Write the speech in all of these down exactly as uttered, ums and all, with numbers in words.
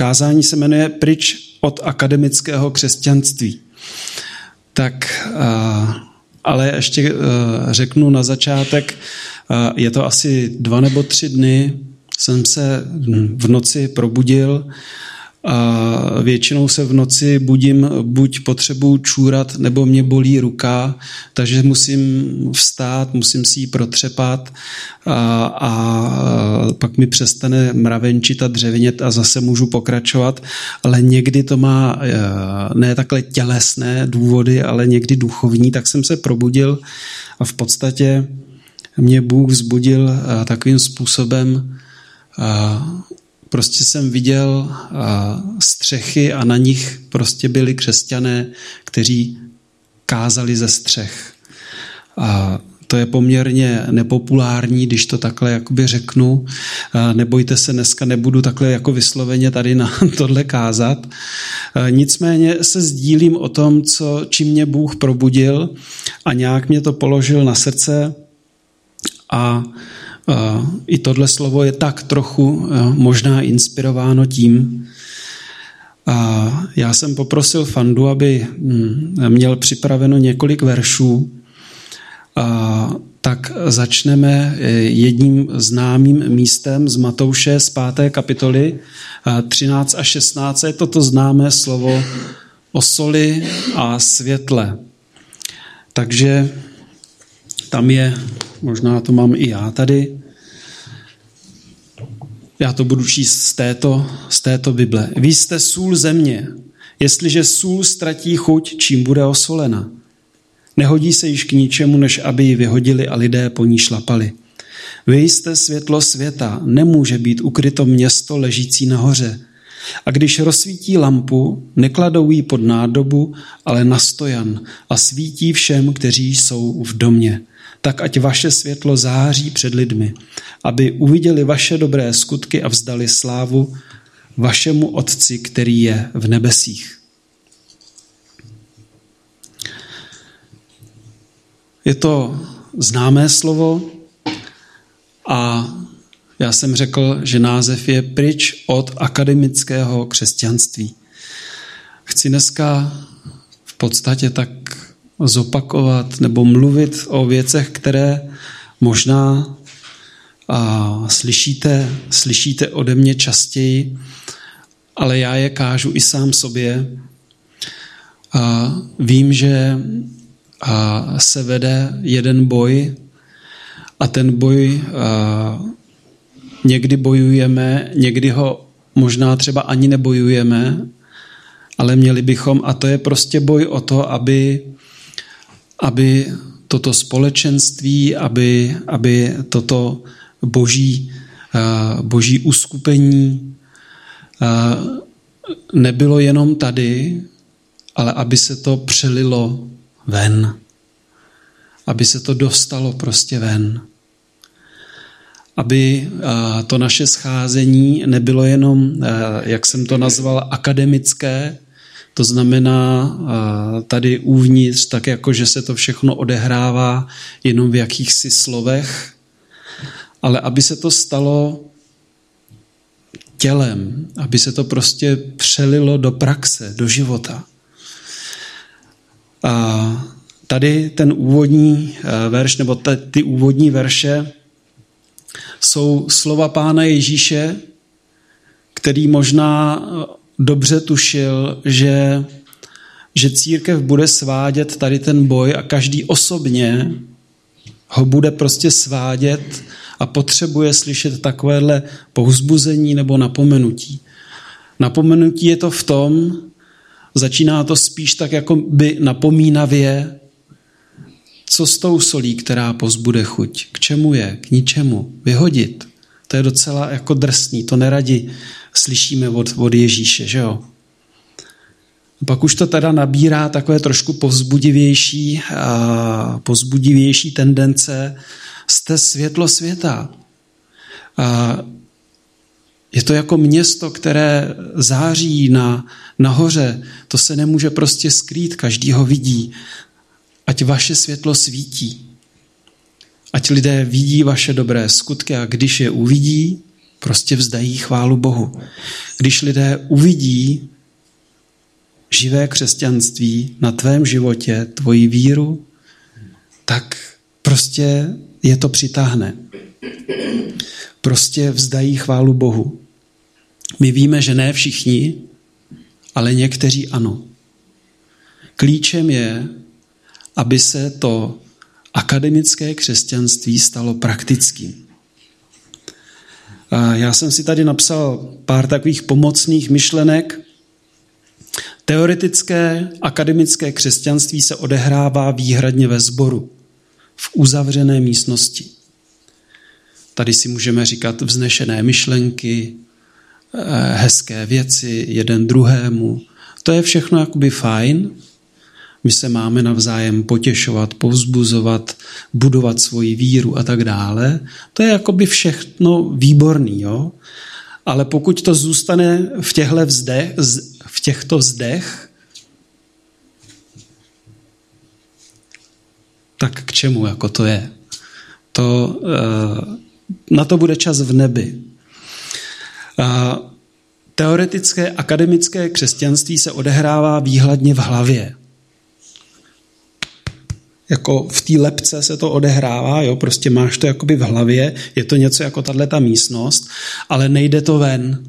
kázání se jmenuje Pryč od akademického křesťanství. Tak, ale ještě řeknu na začátek, je to asi dva nebo tři dny, jsem se v noci probudil a většinou se v noci budím, buď potřebuji čůrat, nebo mě bolí ruka, takže musím vstát, musím si ji protřepat a, a pak mi přestane mravenčit a dřevěnět a zase můžu pokračovat, ale někdy to má ne takhle tělesné důvody, ale někdy duchovní, tak jsem se probudil a v podstatě mě Bůh vzbudil takovým způsobem. Prostě jsem viděl střechy a na nich prostě byli křesťané, kteří kázali ze střech. A to je poměrně nepopulární, když to takhle jakoby řeknu. Nebojte se, dneska nebudu takhle jako vysloveně tady na tohle kázat. Nicméně se sdílím o tom, co, čím mě Bůh probudil a nějak mě to položil na srdce a Uh, i tohle slovo je tak trochu uh, možná inspirováno tím. Uh, já jsem poprosil Fandu, aby um, měl připraveno několik veršů. Uh, tak začneme jedním známým místem z Matouše z páté kapitoly uh, třináct a šestnáct. Je toto známé slovo o soli a světle. Takže tam je, možná to mám i já tady, já to budu číst z této, z této Bible. Vy jste sůl země. Jestliže sůl ztratí chuť, čím bude osolena? Nehodí se již k ničemu, než aby ji vyhodili a lidé po ní šlapali. Vy jste světlo světa. Nemůže být ukryto město ležící nahoře. A když rozsvítí lampu, nekladou ji pod nádobu, ale na stojan a svítí všem, kteří jsou v domě. Tak ať vaše světlo září před lidmi, aby uviděli vaše dobré skutky a vzdali slávu vašemu Otci, který je v nebesích. Je to známé slovo a já jsem řekl, že název je Pryč od akademického křesťanství. Chci dneska v podstatě tak zopakovat nebo mluvit o věcech, které možná a, slyšíte, slyšíte ode mě častěji, ale já je kážu i sám sobě. A vím, že a, se vede jeden boj a ten boj a, někdy bojujeme, někdy ho možná třeba ani nebojujeme, ale měli bychom, a to je prostě boj o to, aby aby toto společenství, aby, aby toto boží, boží uskupení nebylo jenom tady, ale aby se to přelilo ven. Aby se to dostalo prostě ven. Aby to naše scházení nebylo jenom, jak jsem to nazval, akademické, to znamená tady uvnitř, tak jako, že se to všechno odehrává jenom v jakýchsi slovech, ale aby se to stalo tělem, aby se to prostě přelilo do praxe, do života. A tady ten úvodní verš, nebo ty úvodní verše jsou slova Pána Ježíše, který možná dobře tušil, že, že církev bude svádět tady ten boj a každý osobně ho bude prostě svádět a potřebuje slyšet takovéhle povzbuzení nebo napomenutí. Napomenutí je to v tom, začíná to spíš tak jako by napomínavě, co s tou solí, která pozbude chuť. K čemu je? K ničemu. Vyhodit. To je docela jako drsný. To neradi slyšíme od, od Ježíše, že jo? Pak už to teda nabírá takové trošku povzbudivější, a povzbudivější tendence. Jste světlo světa. A je to jako město, které září na, nahoře. To se nemůže prostě skrýt, každý ho vidí. Ať vaše světlo svítí. Ať lidé vidí vaše dobré skutky a když je uvidí, Prostě vzdají chválu Bohu. Když lidé uvidí živé křesťanství na tvém životě, tvoji víru, tak prostě je to přitáhne. Prostě vzdají chválu Bohu. My víme, že ne všichni, ale někteří ano. Klíčem je, aby se to akademické křesťanství stalo praktickým. A já jsem si tady napsal pár takových pomocných myšlenek. Teoretické akademické křesťanství se odehrává výhradně ve sboru, v uzavřené místnosti. Tady si můžeme říkat vznešené myšlenky, hezké věci jeden druhému. To je všechno jakoby fajn. My se máme navzájem potěšovat, povzbuzovat, budovat svoji víru a tak dále. To je jakoby všechno výborný, jo? Ale pokud to zůstane v těchto vzdech, v těchto vzdech, tak k čemu jako to je? To, na to bude čas v nebi. Teoretické akademické křesťanství se odehrává výhradně v hlavě. Jako v té lebce se to odehrává, jo, prostě máš to jakoby v hlavě, je to něco jako tato místnost, ale nejde to ven.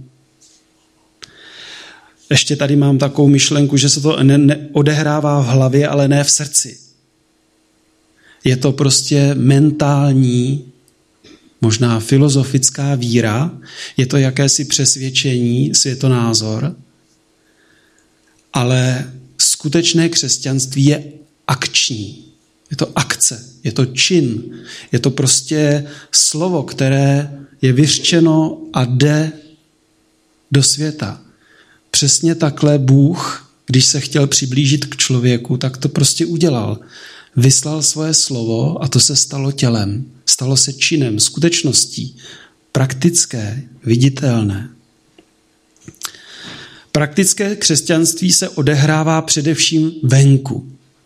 Ještě tady mám takovou myšlenku, že se to ne- ne- odehrává v hlavě, ale ne v srdci. Je to prostě mentální, možná filozofická víra, je to jakési přesvědčení, světonázor, ale skutečné křesťanství je akční. Je to akce, je to čin, je to prostě slovo, které je vyřčeno a jde do světa. Přesně takhle Bůh, když se chtěl přiblížit k člověku, tak to prostě udělal. Vyslal svoje slovo a to se stalo tělem. Stalo se činem, skutečností. Praktické, viditelné. Praktické křesťanství se odehrává především venku.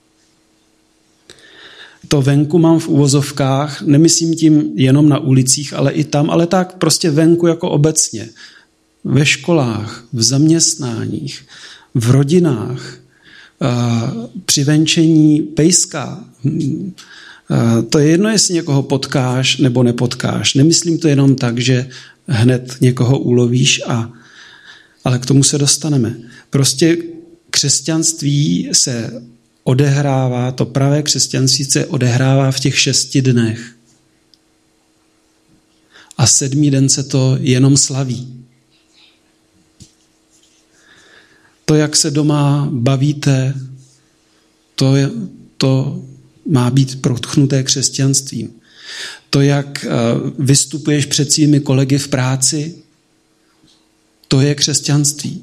To venku mám v uvozovkách, nemyslím tím jenom na ulicích, ale i tam, ale tak prostě venku jako obecně. Ve školách, v zaměstnáních, v rodinách, při venčení pejska. To je jedno, jestli někoho potkáš nebo nepotkáš. Nemyslím to jenom tak, že hned někoho ulovíš, a, ale k tomu se dostaneme. Prostě křesťanství se odehrává, to pravé křesťanství se odehrává v těch šesti dnech. A sedmý den se to jenom slaví. To, jak se doma bavíte, to, je, to má být protchnuté křesťanstvím. To, jak vystupuješ před svými kolegy v práci, to je křesťanství.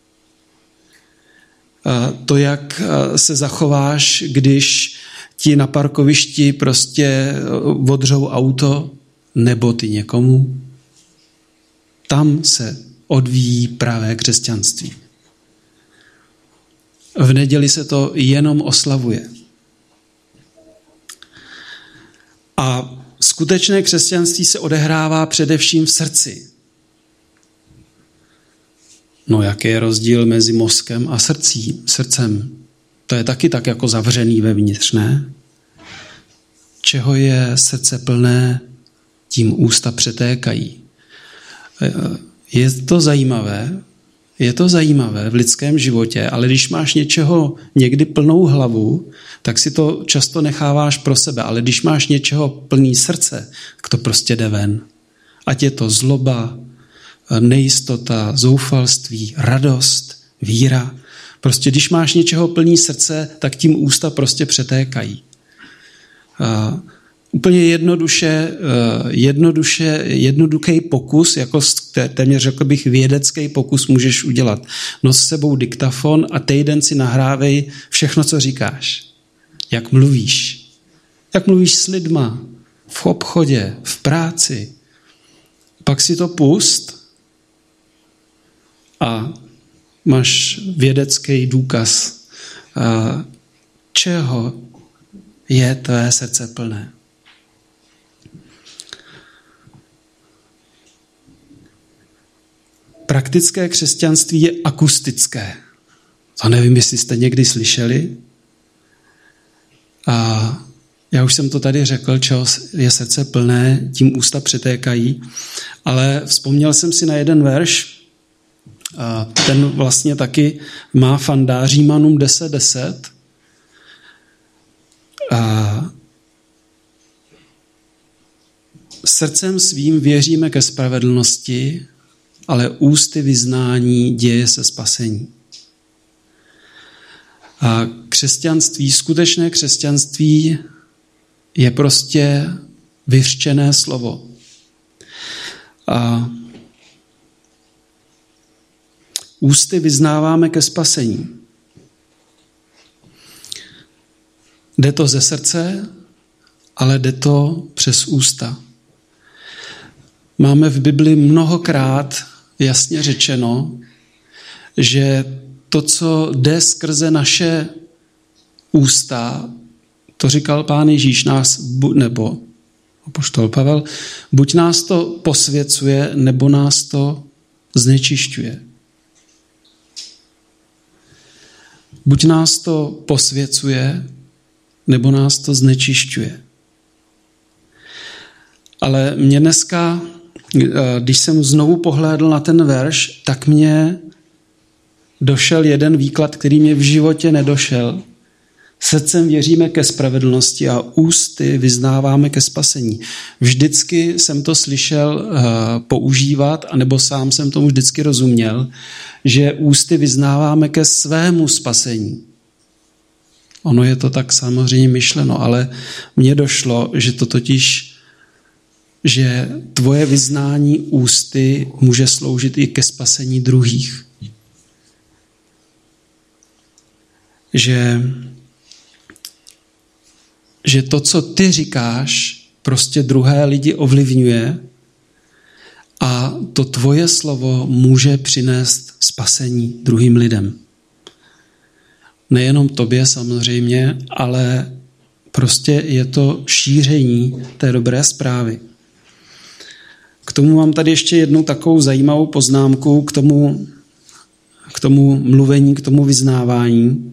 To, jak se zachováš, když ti na parkovišti prostě odřou auto, nebo ty někomu, tam se odvíjí pravé křesťanství. V neděli se to jenom oslavuje. A skutečné křesťanství se odehrává především v srdci. No, jaký je rozdíl mezi mozkem a srdcí, srdcem? To je taky tak jako zavřený vevnitř, ne? Čeho je srdce plné, tím ústa přetékají. Je to zajímavé, je to zajímavé v lidském životě, ale když máš něčeho někdy plnou hlavu, tak si to často necháváš pro sebe, ale když máš něčeho plný srdce, tak to prostě jde ven. Ať je to zloba, nejistota, zoufalství, radost, víra. Prostě když máš něčeho plný srdce, tak tím ústa prostě přetékají. Uh, úplně jednoduše, uh, jednoduše, jednoduchý pokus, jako téměř řekl bych vědecký pokus můžeš udělat. Nos s sebou diktafon a týden si nahrávej všechno, co říkáš. Jak mluvíš. Jak mluvíš s lidma, v obchodě, v práci. Pak si to pust a máš vědecký důkaz, čeho je tvé srdce plné. praktické křesťanství je akustické. To nevím, jestli jste někdy slyšeli. A já už jsem to tady řekl, čeho je srdce plné, tím ústa přetékají. Ale vzpomněl jsem si na jeden verš, a ten vlastně taky má fanda, Římanům deset deset. A srdcem svým věříme ke spravedlnosti, ale ústy vyznání děje se spasení. A křesťanství, skutečné křesťanství je prostě vyřčené slovo. A ústy vyznáváme ke spasení. Jde to ze srdce, ale jde to přes ústa. Máme v Bibli mnohokrát jasně řečeno, že to, co jde skrze naše ústa, to říkal Pán Ježíš, nás, nebo apoštol Pavel, buď nás to posvěcuje, nebo nás to znečišťuje. Buď nás to posvěcuje, nebo nás to znečišťuje. Ale mě dneska, když jsem znovu pohlédl na ten verš, tak mě došel jeden výklad, který mě v životě nedošel. Srdcem věříme ke spravedlnosti a ústy vyznáváme ke spasení. Vždycky jsem to slyšel uh, používat, anebo sám jsem tomu vždycky rozuměl, že ústy vyznáváme ke svému spasení. Ono je to tak samozřejmě myšleno, ale mně došlo, že to totiž, že tvoje vyznání ústy může sloužit i ke spasení druhých. Že, že to, co ty říkáš, prostě druhé lidi ovlivňuje a to tvoje slovo může přinést spasení druhým lidem. Nejenom tobě samozřejmě, ale prostě je to šíření té dobré zprávy. K tomu mám tady ještě jednu takovou zajímavou poznámku k tomu, k tomu mluvení, k tomu vyznávání.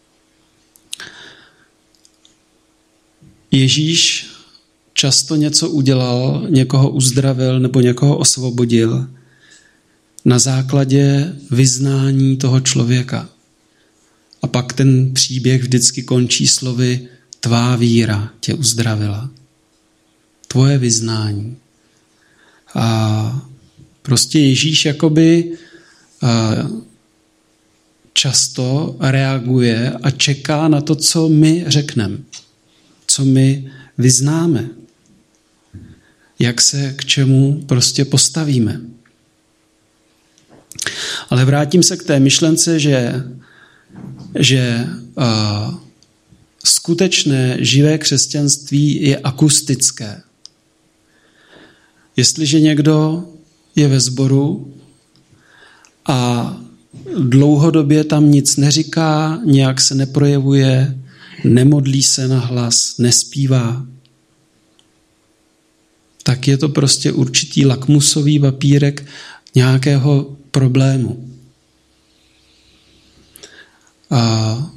Ježíš často něco udělal, někoho uzdravil nebo někoho osvobodil na základě vyznání toho člověka. A pak ten příběh vždycky končí slovy tvá víra tě uzdravila. Tvoje vyznání. A prostě Ježíš jakoby často reaguje a čeká na to, co my řekneme, co my vyznáme, jak se k čemu prostě postavíme. Ale vrátím se k té myšlence, že, že uh, skutečné živé křesťanství je akustické. Jestliže někdo je ve sboru a dlouhodobě tam nic neříká, nějak se neprojevuje, nemodlí se na hlas, nespívá, tak je to prostě určitý lakmusový papírek nějakého problému. A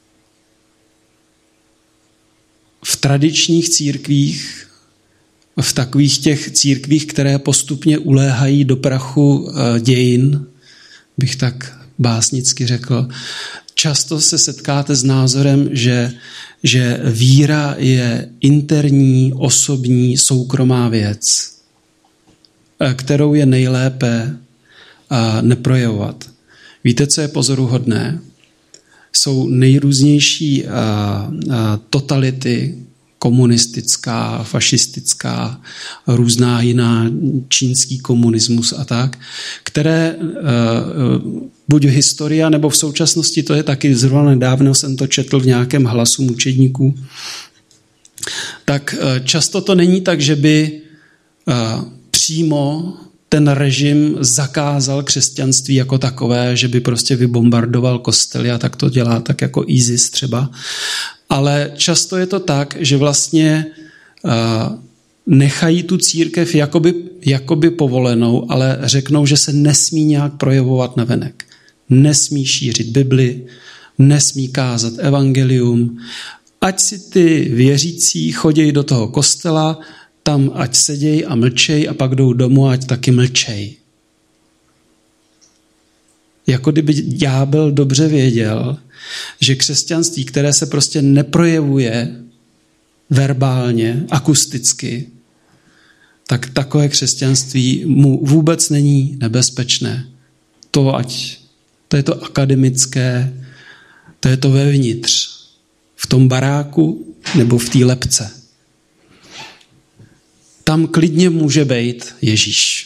v tradičních církvích, v takových těch církvích, které postupně uléhají do prachu dějin, bych tak básnicky řekl, často se setkáte s názorem, že, že víra je interní, osobní, soukromá věc, kterou je nejlépe neprojevovat. Víte, co je pozoruhodné? Jsou nejrůznější totality, komunistická, fašistická, různá jiná, čínský komunismus a tak, které buď historia, nebo v současnosti, to je taky zrovna nedávno, jsem to četl v nějakém hlasu mučedníků, tak často to není tak, že by přímo ten režim zakázal křesťanství jako takové, že by prostě vybombardoval kostely a tak to dělá, tak jako ISIS třeba. Ale často je to tak, že vlastně nechají tu církev jakoby, jakoby povolenou, ale řeknou, že se nesmí nějak projevovat navenek. Nesmí šířit Bibli, nesmí kázat evangelium. Ať si ty věřící chodějí do toho kostela, tam ať sedějí a mlčej a pak jdou domů a ať taky mlčej. Jako kdyby ďábel dobře věděl, že křesťanství, které se prostě neprojevuje verbálně, akusticky, tak takové křesťanství mu vůbec není nebezpečné. To ať, to je to akademické, to je to vevnitř, v tom baráku nebo v té lebce. Tam klidně může být Ježíš.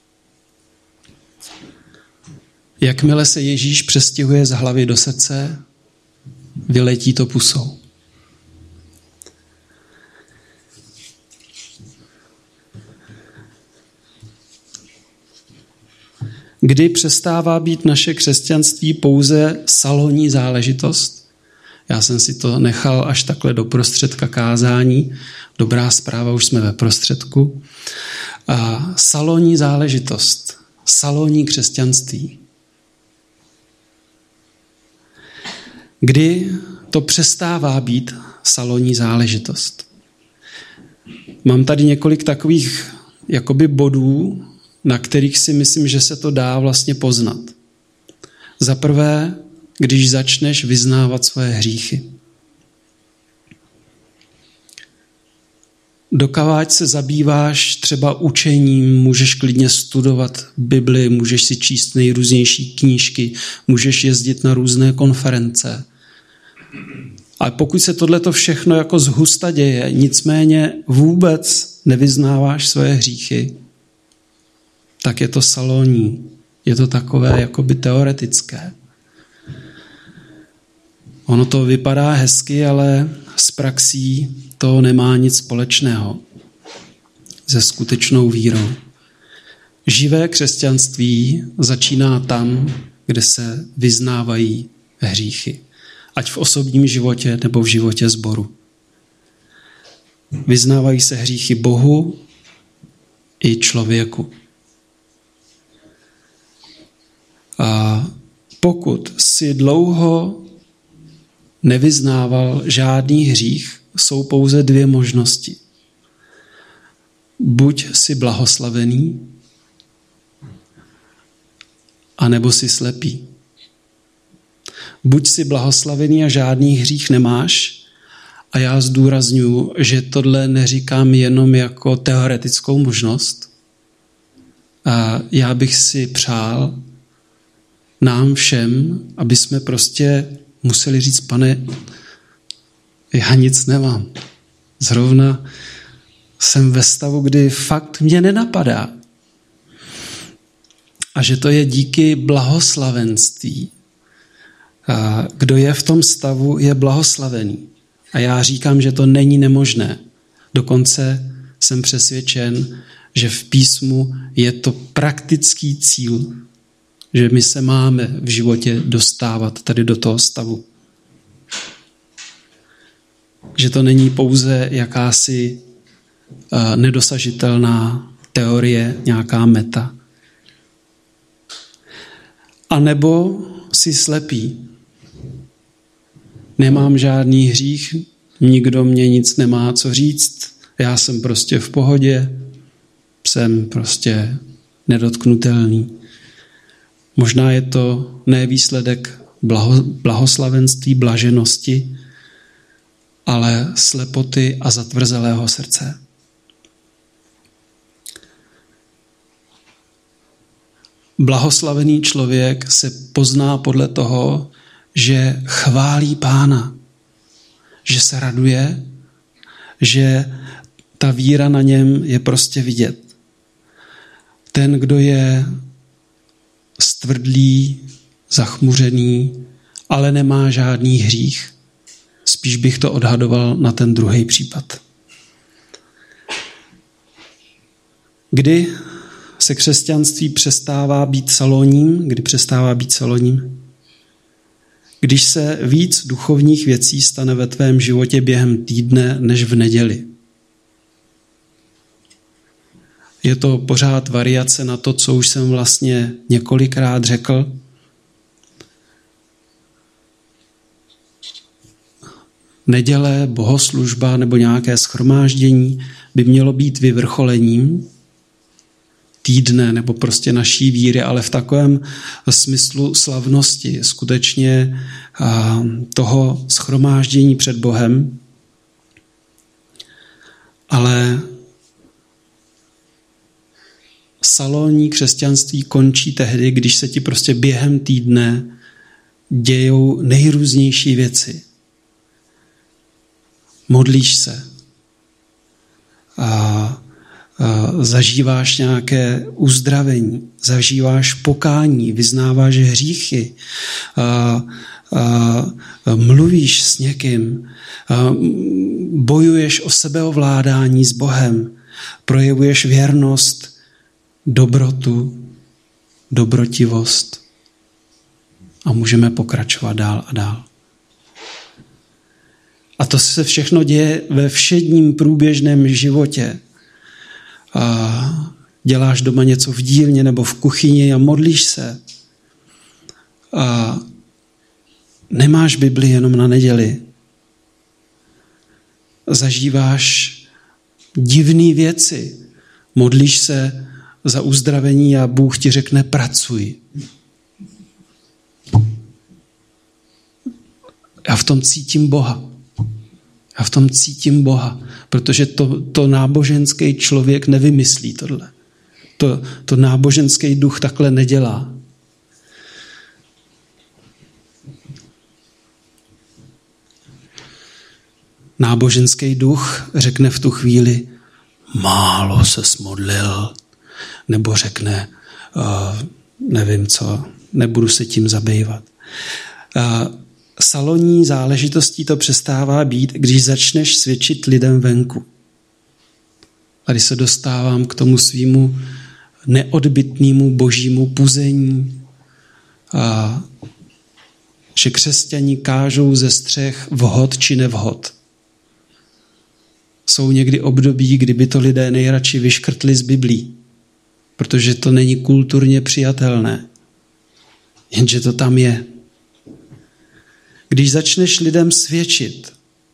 Jakmile se Ježíš přestěhuje z hlavy do srdce, vyletí to pusou. Kdy přestává být naše křesťanství pouze salonní záležitost? Já jsem si to nechal až takhle do prostředka kázání. Dobrá zpráva, už jsme ve prostředku. A salonní záležitost, salonní křesťanství. Kdy to přestává být salonní záležitost. Mám tady několik takových jakoby bodů, na kterých si myslím, že se to dá vlastně poznat. Za prvé, když začneš vyznávat svoje hříchy. Dokud se zabýváš třeba učením, můžeš klidně studovat Bibli, můžeš si číst nejrůznější knížky, můžeš jezdit na různé konference. Ale pokud se tohleto všechno jako zhusta děje, nicméně vůbec nevyznáváš svoje hříchy, tak je to salonní. Je to takové jakoby teoretické. Ono to vypadá hezky, ale s praxí to nemá nic společného se skutečnou vírou. Živé křesťanství začíná tam, kde se vyznávají hříchy. Ať v osobním životě nebo v životě sboru. Vyznávají se hříchy Bohu i člověku. A pokud si dlouho nevyznával žádný hřích, jsou pouze dvě možnosti. Buď si blahoslavený, anebo si slepý. Buď si blahoslavený a žádný hřích nemáš, a já zdůrazňuji, že tohle neříkám jenom jako teoretickou možnost. A já bych si přál nám všem, aby jsme prostě museli říct, pane, já nic nemám. Zrovna jsem ve stavu, kdy fakt mě nenapadá. A že to je díky blahoslavenství. A kdo je v tom stavu, je blahoslavený. A já říkám, že to není nemožné. Dokonce jsem přesvědčen, že v písmu je to praktický cíl, že my se máme v životě dostávat tady do toho stavu. Že to není pouze jakási uh, nedosažitelná teorie, nějaká meta. A nebo si slepý. Nemám žádný hřích, nikdo mě nic nemá co říct, já jsem prostě v pohodě, jsem prostě nedotknutelný. Možná je to ne výsledek blaho, blahoslavenství, blaženosti, ale slepoty a zatvrzelého srdce. Blahoslavený člověk se pozná podle toho, že chválí Pána, že se raduje, že ta víra na něm je prostě vidět. Ten, kdo je stvrdlý, zachmuřený, ale nemá žádný hřích, spíš bych to odhadoval na ten druhý případ. Kdy se křesťanství přestává být salonním, kdy přestává být salonním? Když se víc duchovních věcí stane ve tvém životě během týdne než v neděli. Je to pořád variace na to, co už jsem vlastně několikrát řekl. Neděle, bohoslužba nebo nějaké shromáždění by mělo být vyvrcholením týdne nebo prostě naší víry, ale v takovém smyslu slavnosti, skutečně toho shromáždění před Bohem. Ale salonní křesťanství končí tehdy, když se ti prostě během týdne dějou nejrůznější věci. Modlíš se a, a zažíváš nějaké uzdravení, zažíváš pokání, vyznáváš hříchy, a, a, a mluvíš s někým, a bojuješ o sebeovládání s Bohem, projevuješ věrnost, dobrotu, dobrotivost a můžeme pokračovat dál a dál. A to se všechno děje ve všedním průběžném životě. A děláš doma něco v dílně nebo v kuchyni a modlíš se. A nemáš Bibli jenom na neděli. Zažíváš divné věci. Modlíš se za uzdravení a Bůh ti řekne pracuj. Já v tom cítím Boha. Já v tom cítím Boha, protože to, to náboženský člověk nevymyslí tohle. To, to náboženský duch takhle nedělá. Náboženský duch řekne v tu chvíli, málo ses modlil, nebo řekne, uh, nevím co, nebudu se tím zabývat. Uh, salonní záležitostí to přestává být, když začneš svědčit lidem venku. Tady se dostávám k tomu svýmu neodbytnému božímu puzení, a že křesťani kážou ze střech vhod či nevhod. Jsou někdy období, kdyby to lidé nejradši vyškrtli z Biblí, protože to není kulturně přijatelné. Jenže to tam je. Když začneš lidem svědčit,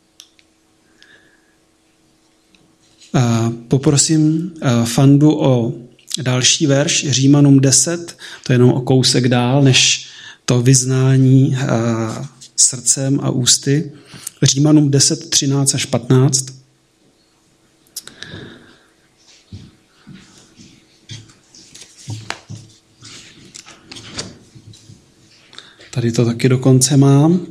a poprosím Fandu o další verš, Římanům deset, to je jenom o kousek dál, než to vyznání srdcem a ústy. Římanům deset, třináct až patnáct. Tady to taky dokonce mám.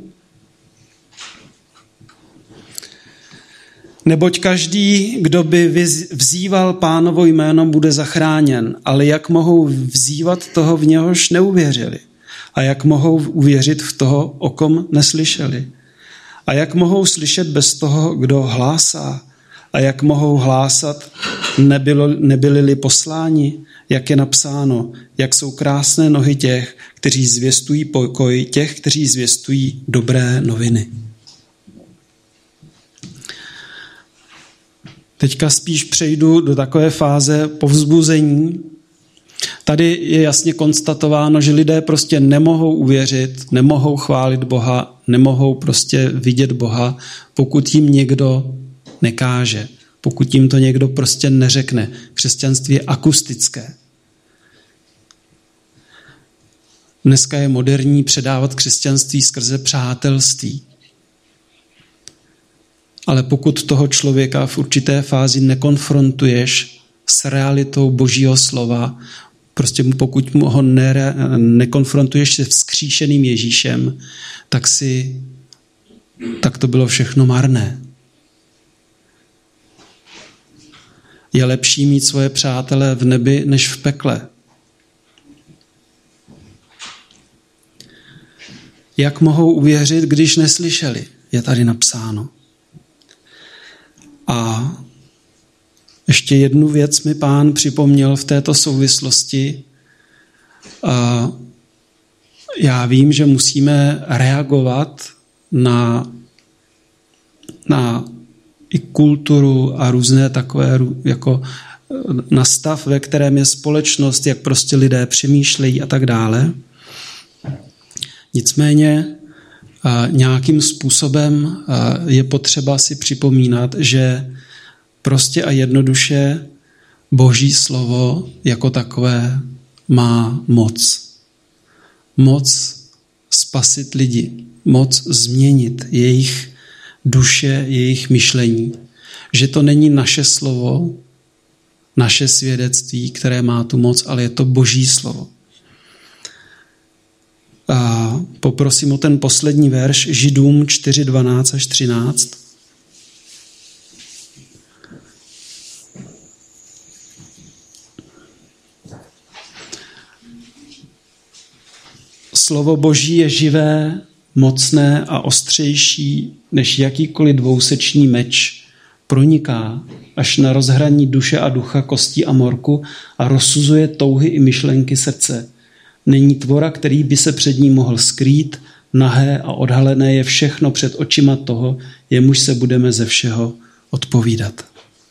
Neboť každý, kdo by vzýval Pánovo jméno, bude zachráněn. Ale jak mohou vzývat toho, v něhož neuvěřili? A jak mohou uvěřit v toho, o kom neslyšeli? A jak mohou slyšet bez toho, kdo hlásá? A jak mohou hlásat, nebylo, nebyli-li posláni? Jak je napsáno, jak jsou krásné nohy těch, kteří zvěstují pokoj, těch, kteří zvěstují dobré noviny. Teďka spíš přejdu do takové fáze povzbuzení. Tady je jasně konstatováno, že lidé prostě nemohou uvěřit, nemohou chválit Boha, nemohou prostě vidět Boha, pokud jim někdo nekáže, pokud jim to někdo prostě neřekne. Křesťanství je akustické. Dneska je moderní předávat křesťanství skrze přátelství. Ale pokud toho člověka v určité fázi nekonfrontuješ s realitou Božího slova, prostě pokud mu ho ne, nekonfrontuješ se vzkříšeným Ježíšem, tak si, tak to bylo všechno marné. Je lepší mít svoje přátele v nebi než v pekle. Jak mohou uvěřit, když neslyšeli? Je tady napsáno. A ještě jednu věc mi Pán připomněl v této souvislosti. A já vím, že musíme reagovat na, na i kulturu a různé takové jako na stav, ve kterém je společnost, jak prostě lidé přemýšlejí a tak dále. Nicméně nějakým způsobem je potřeba si připomínat, že prostě a jednoduše Boží slovo jako takové má moc. Moc spasit lidi, moc změnit jejich duše, jejich myšlení. Že to není naše slovo, naše svědectví, které má tu moc, ale je to Boží slovo. A poprosím o ten poslední verš, Židům čtyři, dvanáct až třináct. Slovo Boží je živé, mocné a ostřejší než jakýkoliv dvousečný meč. Proniká až na rozhraní duše a ducha, kostí a morku a rozsuzuje touhy i myšlenky srdce. Není tvora, který by se před ním mohl skrýt, nahé a odhalené je všechno před očima toho, jemuž se budeme ze všeho odpovídat.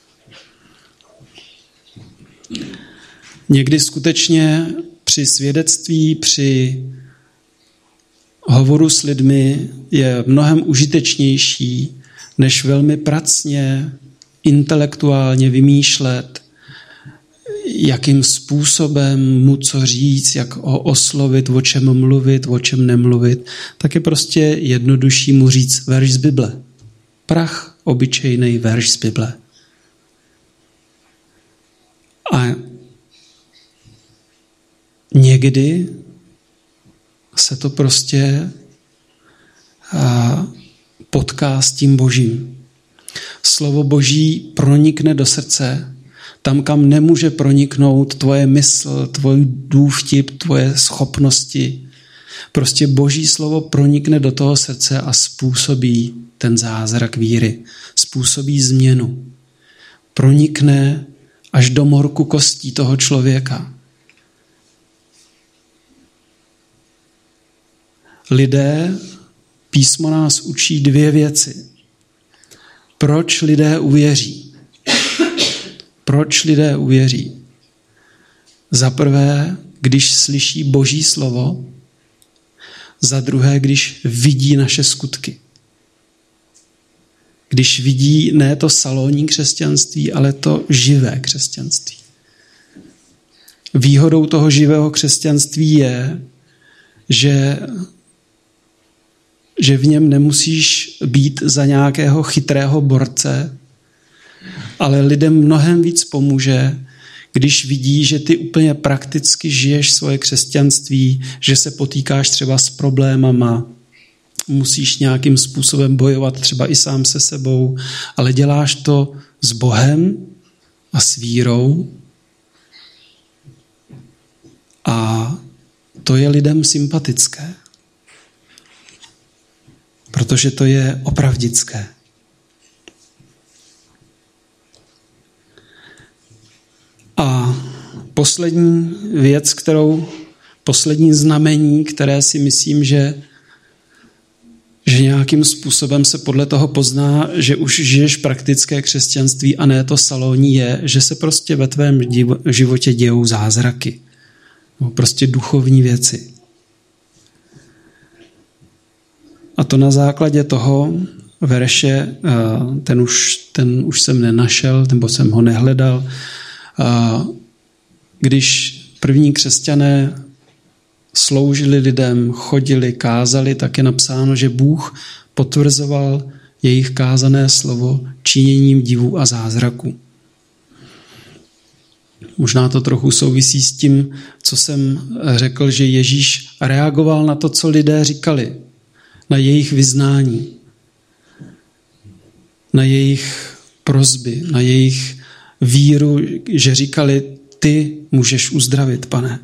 Někdy skutečně při svědectví, při hovoru s lidmi je mnohem užitečnější, než velmi pracně, intelektuálně vymýšlet, jakým způsobem mu co říct, jak ho oslovit, o čem mluvit, o čem nemluvit, tak je prostě jednodušší mu říct verš z Bible. Prach, obyčejný verš z Bible. A někdy se to prostě potká s tím Božím. Slovo Boží pronikne do srdce, tam, kam nemůže proniknout tvoje mysl, tvoj důvtip, tvoje schopnosti. Prostě Boží slovo pronikne do toho srdce a způsobí ten zázrak víry. Způsobí změnu. Pronikne až do morku kostí toho člověka. Lidé, písmo nás učí dvě věci. Proč lidé uvěří? Proč lidé uvěří? Za prvé, když slyší Boží slovo, za druhé, když vidí naše skutky. Když vidí ne to salonní křesťanství, ale to živé křesťanství. Výhodou toho živého křesťanství je, že že v něm nemusíš být za nějakého chytrého borce, ale lidem mnohem víc pomůže, když vidí, že ty úplně prakticky žiješ svoje křesťanství, že se potýkáš třeba s problémama, musíš nějakým způsobem bojovat třeba i sám se sebou, ale děláš to s Bohem a s vírou. A to je lidem sympatické. Protože to je opravdické. A poslední věc, kterou, poslední znamení, které si myslím, že, že nějakým způsobem se podle toho pozná, že už žiješ praktické křesťanství a ne to salonní, je, že se prostě ve tvém životě dějou zázraky. Prostě duchovní věci. A to na základě toho verše, ten už, ten už jsem nenašel, nebo jsem ho nehledal. Když první křesťané sloužili lidem, chodili, kázali, tak je napsáno, že Bůh potvrzoval jejich kázané slovo činěním divů a zázraků. Možná to trochu souvisí s tím, co jsem řekl, že Ježíš reagoval na to, co lidé říkali, na jejich vyznání, na jejich prosby, na jejich víru, že říkali, ty můžeš uzdravit, Pane.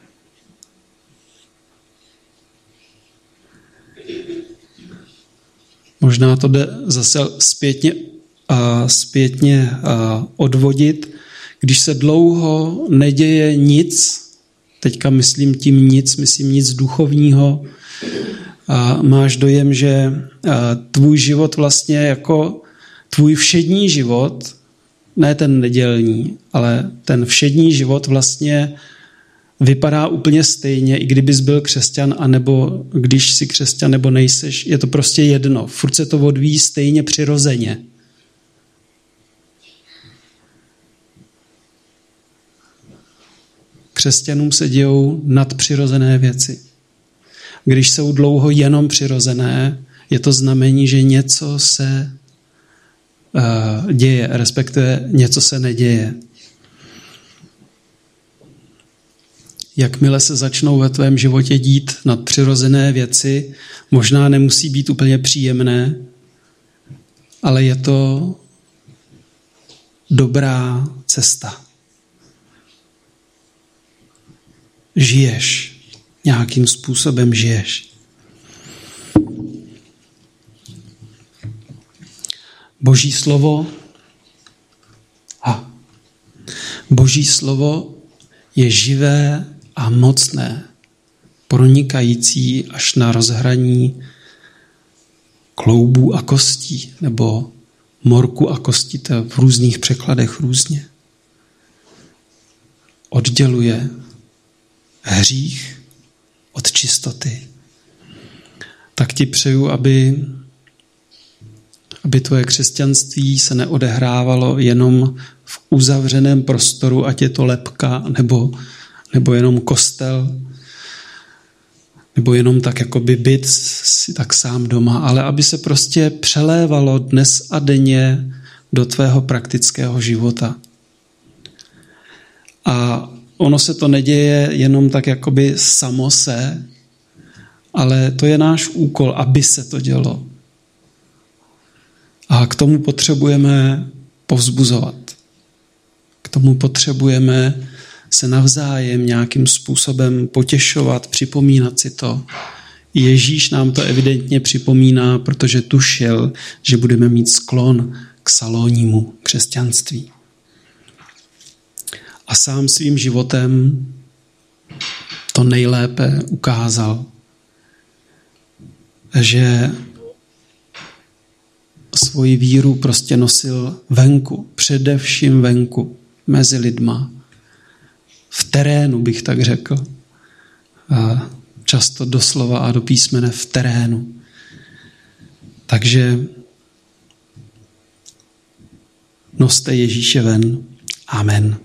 Možná to jde zase zpětně, a zpětně a odvodit, když se dlouho neděje nic, teďka myslím tím nic, myslím nic duchovního, a máš dojem, že tvůj život vlastně jako tvůj všední život ne ten nedělní, ale ten všední život vlastně vypadá úplně stejně, i kdybys byl křesťan, anebo když jsi křesťan, nebo nejseš, je to prostě jedno. Furt se to odvíjí stejně přirozeně. Křesťanům se dějou nadpřirozené věci. Když jsou dlouho jenom přirozené, je to znamení, že něco se uh, děje, respektive něco se neděje. Jakmile se začnou ve tvém životě dít nadpřirozené věci, možná nemusí být úplně příjemné, ale je to dobrá cesta. Žiješ. Nějakým způsobem žiješ. Boží slovo a Boží slovo je živé a mocné, pronikající až na rozhraní kloubů a kostí, nebo morku a kostí, to v různých překladech různě. Odděluje hřích od čistoty. Tak ti přeju, aby, aby tvoje křesťanství se neodehrávalo jenom v uzavřeném prostoru, ať je to lebka, nebo, nebo jenom kostel, nebo jenom tak jakoby byt si tak sám doma, ale aby se prostě přelévalo dnes a denně do tvého praktického života. A ono se to neděje jenom tak jakoby samo se, ale to je náš úkol, aby se to dělo. A k tomu potřebujeme povzbuzovat. K tomu potřebujeme se navzájem nějakým způsobem potěšovat, připomínat si to. Ježíš nám to evidentně připomíná, protože tušil, že budeme mít sklon k salonnímu křesťanství. A sám svým životem to nejlépe ukázal, že svoji víru prostě nosil venku, především venku, mezi lidma. V terénu, bych tak řekl. A často doslova a do písmene v terénu. Takže noste Ježíše ven. Amen.